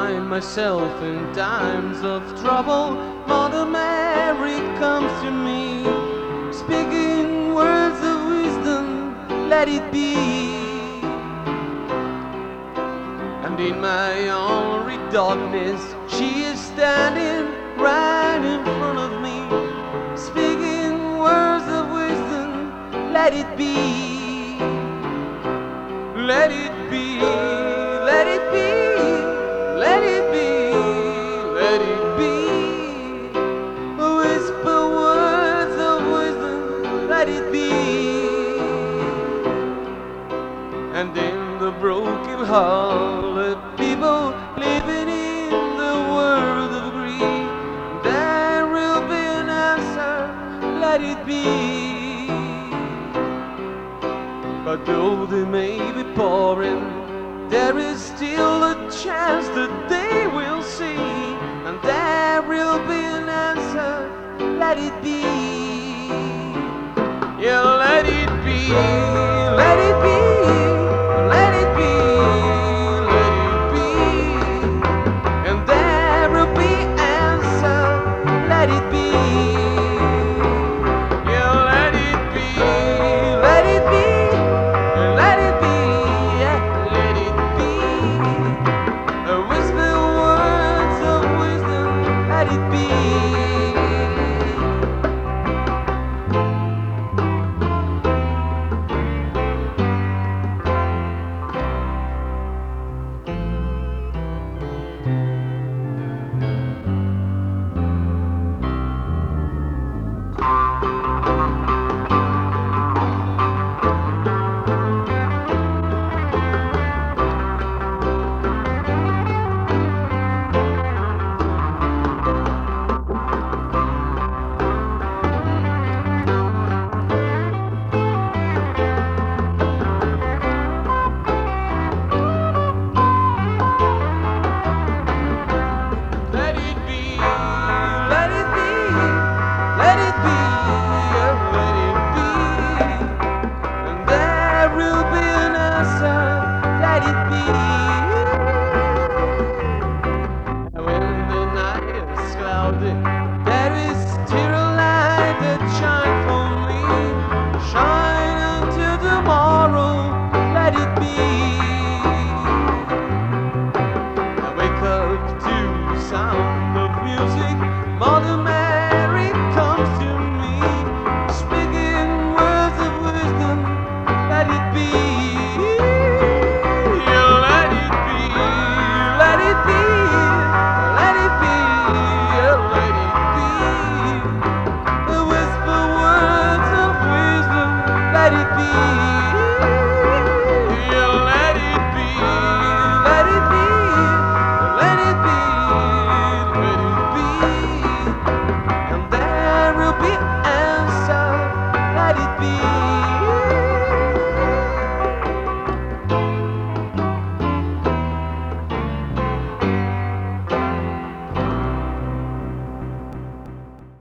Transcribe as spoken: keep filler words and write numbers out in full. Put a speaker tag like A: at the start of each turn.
A: find myself in times of trouble, Mother Mary comes to me, speaking words of wisdom, let it be. And in my only darkness, she is standing right in front of me, speaking words of wisdom, let it be. Let it be, let it be, let it be, let it be. Whisper words of wisdom, let it be. And in the broken hearted people living in the world of greed, there will be an answer, let it be. But though they may be pouring, there is still a chance that they will see, and there will be an answer, let it be. Yeah, let it be.